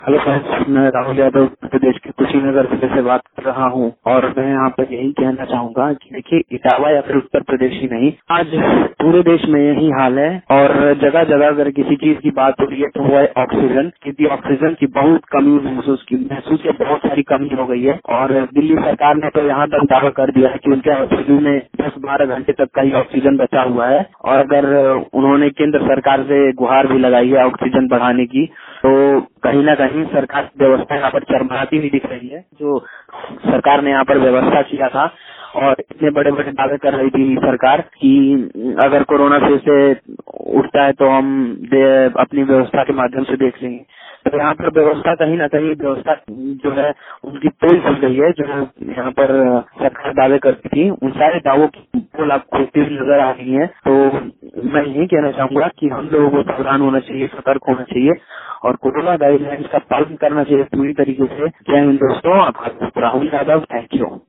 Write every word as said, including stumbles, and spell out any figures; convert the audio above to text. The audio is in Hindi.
हेलो फ्रेंड्स, मैं राहुल यादव उत्तर प्रदेश के कुशीनगर जिले से बात कर रहा हूं और मैं यहाँ पर यही कहना चाहूंगा कि देखिए, इटावा या फिर उत्तर प्रदेश ही नहीं, आज पूरे देश में यही हाल है और जगह जगह अगर किसी चीज की बात हो रही है तो वो है ऑक्सीजन, क्योंकि ऑक्सीजन की बहुत कमी महसूस की महसूस या बहुत सारी कमी हो गई है। और दिल्ली सरकार ने तो यहाँ तक दावा कर दिया है कि उनके ऑक्सीजन में दस बारह घंटे तक का ही ऑक्सीजन बचा हुआ है और अगर उन्होंने केंद्र सरकार से गुहार भी लगाई है ऑक्सीजन बढ़ाने की, तो कहीं ना कहीं सरकार की व्यवस्था यहाँ पर चरमराती हुई दिख रही है। जो सरकार ने यहाँ पर व्यवस्था किया था और इतने बड़े बड़े दावे कर रही थी सरकार कि अगर कोरोना फिर से उठता है तो हम अपनी व्यवस्था के माध्यम से देख लेंगे, तो यहाँ पर व्यवस्था कहीं ना कहीं व्यवस्था जो है उनकी पोल खुल गई है। जो यहाँ पर सरकार दावे करती थी, उन सारे दावों की पोल आप खुलती हुई नजर आ रही है। तो मैं यही कहना चाहूंगा कि हम लोगों को सावधान होना चाहिए, सतर्क होना चाहिए और कोरोना गाइडलाइंस का पालन करना चाहिए पूरी तरीके से। जय हिंद दोस्तों, आप राहुल यादव, थैंक यू।